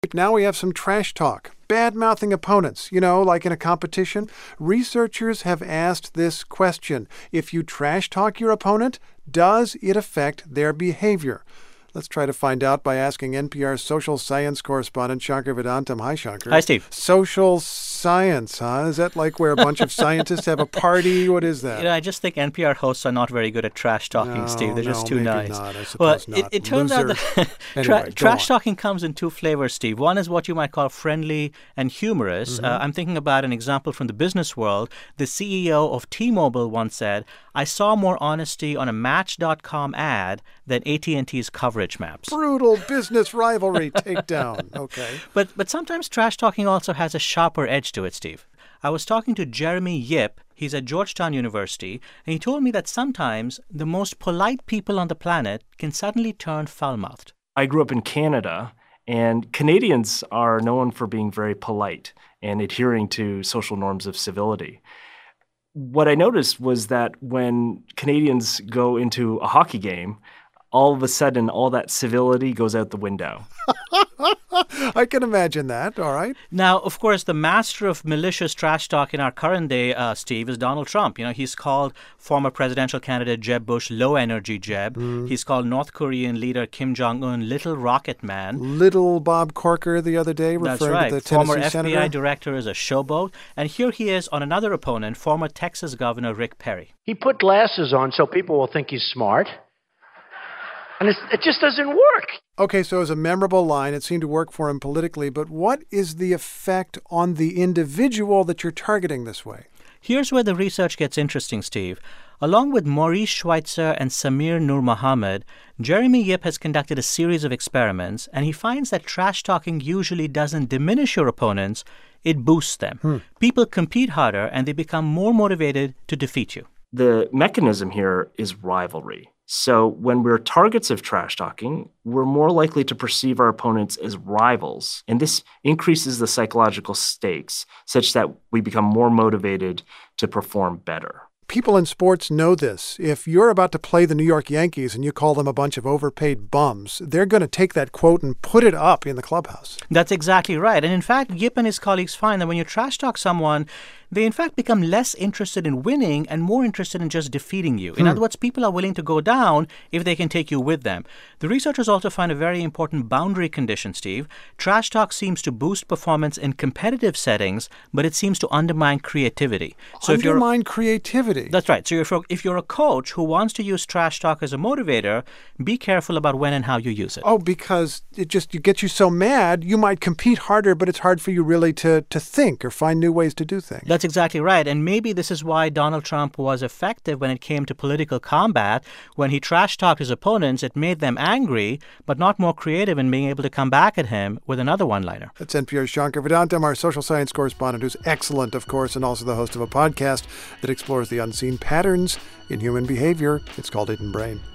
Now we have some trash talk. Bad-mouthing opponents, like in a competition. Researchers have asked this question. If you trash talk your opponent, does it affect their behavior? Let's try to find out by asking NPR's social science correspondent, Shankar Vedantam. Hi, Shankar. Hi, Steve. Social science, huh? Is that like where a bunch of scientists have a party? What is that? I just think NPR hosts are not very good at trash talking, Steve. They're just too nice. Not. I suppose not. It turns out that anyway, trash talking comes in two flavors, Steve. One is what you might call friendly and humorous. Mm-hmm. I'm thinking about an example from the business world. The CEO of T-Mobile once said, "I saw more honesty on a Match.com ad than AT&T's coverage maps." Brutal business rivalry takedown. Okay. But sometimes trash talking also has a sharper edge to it, Steve. I was talking to Jeremy Yip. He's at Georgetown University, and he told me that sometimes the most polite people on the planet can suddenly turn foul-mouthed. I grew up in Canada, and Canadians are known for being very polite and adhering to social norms of civility. What I noticed was that when Canadians go into a hockey game, all of a sudden, all that civility goes out the window. I can imagine that. All right. Now, of course, the master of malicious trash talk in our current day, Steve, is Donald Trump. He's called former presidential candidate Jeb Bush low-energy Jeb. He's called North Korean leader Kim Jong-un little rocket man. Little Bob Corker the other day referring to the Tennessee former senator. FBI director is a showboat. And here he is on another opponent, former Texas Governor Rick Perry. He put glasses on so people will think he's smart. And it just doesn't work. Okay, so as a memorable line, it seemed to work for him politically, but what is the effect on the individual that you're targeting this way? Here's where the research gets interesting, Steve. Along with Maurice Schweitzer and Samir Nur Mohammed, Jeremy Yip has conducted a series of experiments, and he finds that trash talking usually doesn't diminish your opponents, it boosts them. People compete harder, and they become more motivated to defeat you. The mechanism here is rivalry. So when we're targets of trash talking, we're more likely to perceive our opponents as rivals. And this increases the psychological stakes such that we become more motivated to perform better. People in sports know this. If you're about to play the New York Yankees and you call them a bunch of overpaid bums, they're going to take that quote and put it up in the clubhouse. That's exactly right. And in fact, Yip and his colleagues find that when you trash talk someone, they in fact become less interested in winning and more interested in just defeating you. In other words, people are willing to go down if they can take you with them. The researchers also find a very important boundary condition, Steve. Trash talk seems to boost performance in competitive settings, but it seems to undermine creativity. So undermine creativity? That's right. So if you're a coach who wants to use trash talk as a motivator, be careful about when and how you use it. Oh, because it gets you so mad, you might compete harder, but it's hard for you really to think or find new ways to do things. That's exactly right. And maybe this is why Donald Trump was effective when it came to political combat. When he trash-talked his opponents, it made them angry, but not more creative in being able to come back at him with another one-liner. That's NPR's Shankar Vedantam, our social science correspondent, who's excellent, of course, and also the host of a podcast that explores the unseen patterns in human behavior. It's called Hidden Brain.